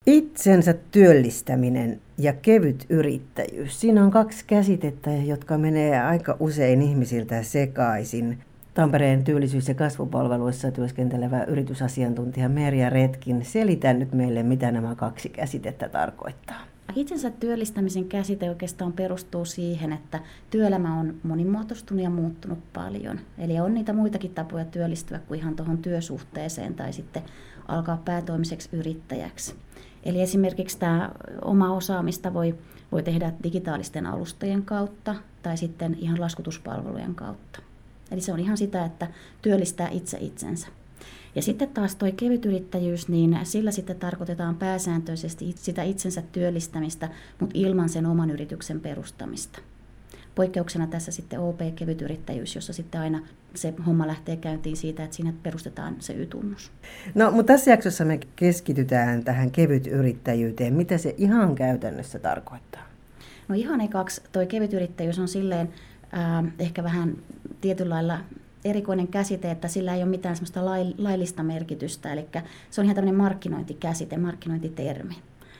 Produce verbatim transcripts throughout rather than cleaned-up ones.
Itsensä työllistäminen ja kevyt yrittäjyys. Siinä on kaksi käsitettä, jotka menee aika usein ihmisiltä sekaisin. Tampereen työllisyys- ja kasvupalveluissa työskentelevä yritysasiantuntija Merja Retkin, selitä nyt meille, mitä nämä kaksi käsitettä tarkoittaa. Itsensä työllistämisen käsite oikeastaan perustuu siihen, että työelämä on monimuotoistunut ja muuttunut paljon. Eli on niitä muitakin tapoja työllistyä kuin ihan tuohon työsuhteeseen tai sitten alkaa päätoimiseksi yrittäjäksi. Eli esimerkiksi tämä oma osaamista voi, voi tehdä digitaalisten alustojen kautta tai sitten ihan laskutuspalvelujen kautta. Eli se on ihan sitä, että työllistää itse itsensä. Ja sitten taas tuo kevytyrittäjyys, niin sillä sitten tarkoitetaan pääsääntöisesti sitä itsensä työllistämistä, mutta ilman sen oman yrityksen perustamista. Poikkeuksena tässä sitten O P-kevytyrittäjyys, jossa sitten aina se homma lähtee käyntiin siitä, että siinä perustetaan se Y-tunnus. No, mutta tässä jaksossa me keskitytään tähän kevytyrittäjyyteen. Mitä se ihan käytännössä tarkoittaa? No ihan ekaksi tuo kevytyrittäjyys on silleen äh, ehkä vähän tietyllä lailla erikoinen käsite, että sillä ei ole mitään semmoista laillista merkitystä, eli se on ihan tämmöinen markkinointikäsite, markkinointitermi.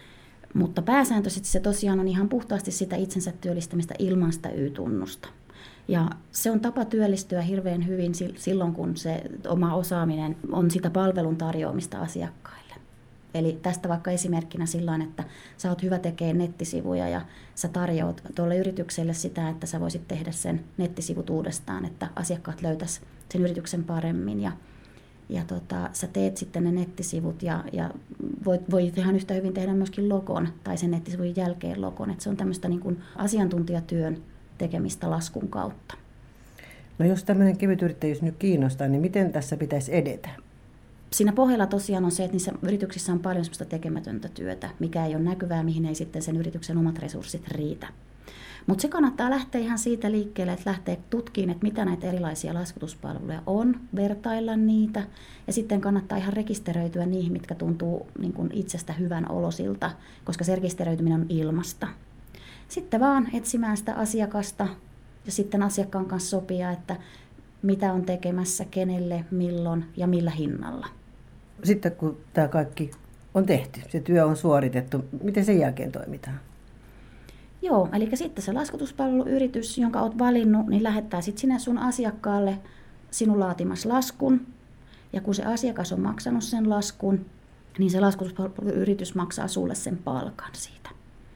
Mutta pääsääntöisesti se tosiaan on ihan puhtaasti sitä itsensä työllistämistä ilman sitä Y-tunnusta. Ja se on tapa työllistyä hirveän hyvin silloin, kun se oma osaaminen on sitä palvelun tarjoamista asiakkaille. Eli tästä vaikka esimerkkinä sillä tavalla, että sä oot hyvä tekemään nettisivuja ja sä tarjoat tuolle yritykselle sitä, että sä voisit tehdä sen nettisivut uudestaan, että asiakkaat löytäis sen yrityksen paremmin. Ja, ja tota, sä teet sitten ne nettisivut ja, ja voit, voit ihan yhtä hyvin tehdä myöskin logon tai sen nettisivun jälkeen logon. Että se on tämmöistä niin kuin asiantuntijatyön tekemistä laskun kautta. No jos tämmöinen kevytyrittäjyys nyt kiinnostaa, niin miten tässä pitäisi edetä? Siinä pohjalla tosiaan on se, että niissä yrityksissä on paljon sellaista tekemätöntä työtä, mikä ei ole näkyvää, mihin ei sitten sen yrityksen omat resurssit riitä. Mutta se kannattaa lähteä ihan siitä liikkeelle, että lähtee tutkimaan, että mitä näitä erilaisia laskutuspalveluja on, vertailla niitä, ja sitten kannattaa ihan rekisteröityä niihin, mitkä tuntuu niin kuin itsestä hyvän olosilta, koska se rekisteröityminen on ilmasta. Sitten vaan etsimään sitä asiakasta, ja sitten asiakkaan kanssa sopia, että mitä on tekemässä, kenelle, milloin ja millä hinnalla. Sitten kun tämä kaikki on tehty, se työ on suoritettu, miten sen jälkeen toimitaan? Joo, eli sitten se laskutuspalveluyritys, jonka olet valinnut, niin lähettää sitten sinne sun asiakkaalle sinun laatimas laskun. Ja kun se asiakas on maksanut sen laskun, niin se laskutuspalveluyritys maksaa sulle sen palkan siitä.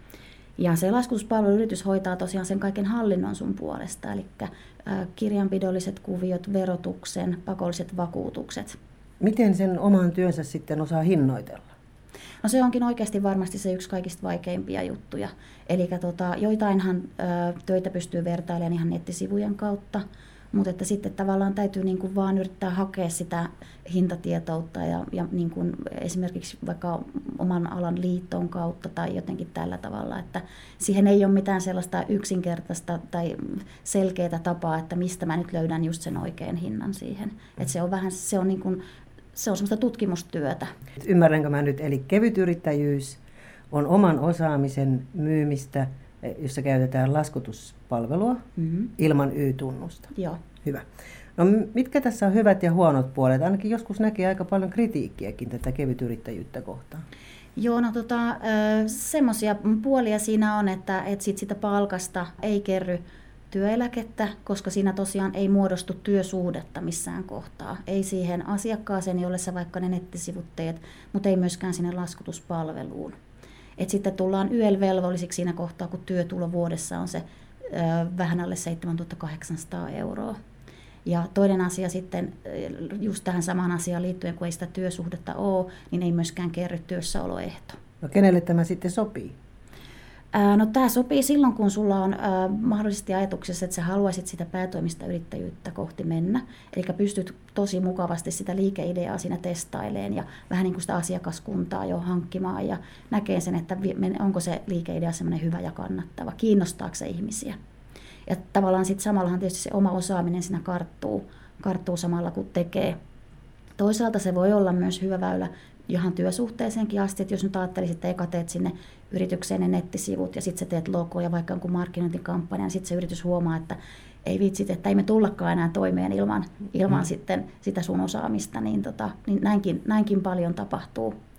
Ja se laskutuspalveluyritys hoitaa tosiaan sen kaiken hallinnon sun puolesta, eli kirjanpidolliset kuviot, verotuksen, pakolliset vakuutukset. Miten sen oman työnsä sitten osaa hinnoitella? No se onkin oikeasti varmasti se yksi kaikista vaikeimpia juttuja. Eli tota, joitainhan ö, töitä pystyy vertailemaan ihan nettisivujen kautta, mutta että sitten tavallaan täytyy niin kuin vaan yrittää hakea sitä hintatietoutta ja, ja niin kuin esimerkiksi vaikka oman alan liiton kautta tai jotenkin tällä tavalla, että siihen ei ole mitään sellaista yksinkertaista tai selkeää tapaa, että mistä mä nyt löydän just sen oikean hinnan siihen. Että se on vähän, se on niin kuin, se on semmoista tutkimustyötä. Ymmärränkö mä nyt, eli kevytyrittäjyys on oman osaamisen myymistä, jossa käytetään laskutuspalvelua mm-hmm. ilman Y-tunnusta. Joo. Hyvä. No mitkä tässä on hyvät ja huonot puolet? Ainakin joskus näkee aika paljon kritiikkiäkin tätä kevytyrittäjyyttä kohtaan. Joo, no tota, semmoisia puolia siinä on, että, että sit sitä palkasta ei kerry työeläkettä, koska siinä tosiaan ei muodostu työsuhdetta missään kohtaa. Ei siihen asiakkaaseen, jolle sä vaikka ne nettisivut teet, mutta ei myöskään sinne laskutuspalveluun. Et sitten tullaan Y E L-velvollisiksi siinä kohtaa, kun työtulo vuodessa on se ö, vähän alle seitsemäntuhatta kahdeksansataa euroa. Ja toinen asia sitten, just tähän samaan asiaan liittyen, kun ei sitä työsuhdetta ole, niin ei myöskään kerry työssäoloehto. No kenelle tämä sitten sopii? No tämä sopii silloin, kun sulla on ää, mahdollisesti ajatuksessa, että sä haluaisit sitä päätoimista yrittäjyyttä kohti mennä. Eli pystyt tosi mukavasti sitä liikeideaa siinä testaileen ja vähän niin kuin sitä asiakaskuntaa jo hankkimaan ja näkee sen, että onko se liikeidea semmoinen hyvä ja kannattava, kiinnostaako se ihmisiä. Ja tavallaan sitten samallahan tietysti se oma osaaminen siinä karttuu, karttuu samalla kun tekee. Toisaalta se voi olla myös hyvä väylä ihan työsuhteeseenkin asti, että jos nyt ajattelisit, että eka teet sinne yritykseen ne nettisivut ja sitten sä teet logoa ja vaikka jonkun markkinointikampanjan, sitten se yritys huomaa, että ei vitsit, että ei me tullakaan enää toimeen ilman, ilman mm. sitten sitä sun osaamista, niin, tota, niin näinkin, näinkin paljon tapahtuu.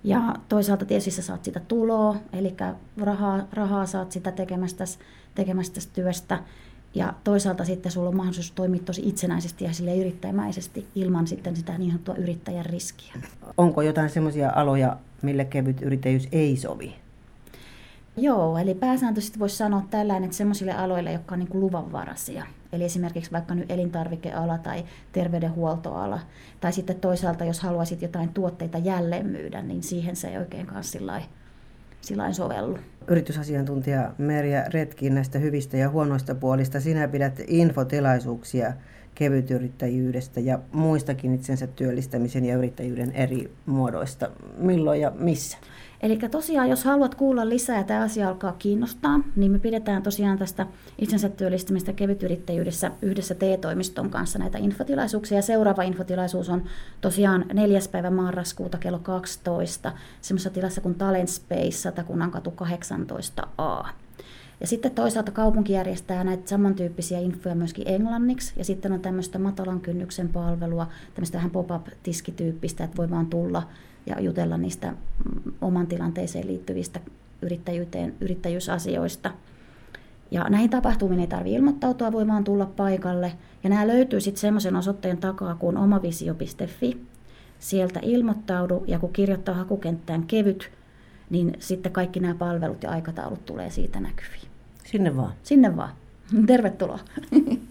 Ja toisaalta tietysti sä saat sitä tuloa, eli rahaa, rahaa saat sitä tekemästäsi, tekemästäsi työstä. Ja toisaalta sitten sulla on mahdollisuus toimia tosi itsenäisesti ja sille yrittäjämäisesti ilman sitten sitä niin sanottua yrittäjän riskiä. Onko jotain semmoisia aloja, mille kevyt yrittäjyys ei sovi? Joo, eli pääsääntöisesti voisi sanoa tällainen, että semmoisille aloille, jotka on niin kuin luvanvaraisia. Eli esimerkiksi vaikka nyt elintarvikeala tai terveydenhuoltoala. Tai sitten toisaalta, jos haluaisit jotain tuotteita jälleen myydä, niin siihen se ei oikein kanssa sillain sovellu. Yritysasiantuntija Merja Retkin näistä hyvistä ja huonoista puolista. Sinä pidät infotilaisuuksia kevytyrittäjyydestä ja muistakin itsensä työllistämisen ja yrittäjyyden eri muodoista. Milloin ja missä? Eli tosiaan, jos haluat kuulla lisää ja tämä asia alkaa kiinnostaa, niin me pidetään tosiaan tästä itsensä työllistämistä kevytyrittäjyydessä yhdessä T E-toimiston kanssa näitä infotilaisuuksia. Ja seuraava infotilaisuus on tosiaan neljäs päivä marraskuuta kello kaksitoista, semmoisessa tilassa kuin Talent Space, Satakunnankatu kahdeksantoista A. Ja sitten toisaalta kaupunki järjestää näitä samantyyppisiä infoja myöskin englanniksi, ja sitten on tämmöistä matalan kynnyksen palvelua, tämmöistä vähän pop-up-tiskityyppistä, että voi vaan tulla ja jutella niistä oman tilanteeseen liittyvistä yrittäjyyteen, yrittäjyysasioista. Ja näihin tapahtumiin ei tarvitse ilmoittautua, voi vaan tulla paikalle. Ja nämä löytyy sitten semmoisen osoitteen takaa kuin omavisio piste fi. Sieltä ilmoittaudu, ja kun kirjoittaa hakukenttään kevyt, niin sitten kaikki nämä palvelut ja aikataulut tulee siitä näkyviin. Sinne vaan. Sinne vaan. Tervetuloa.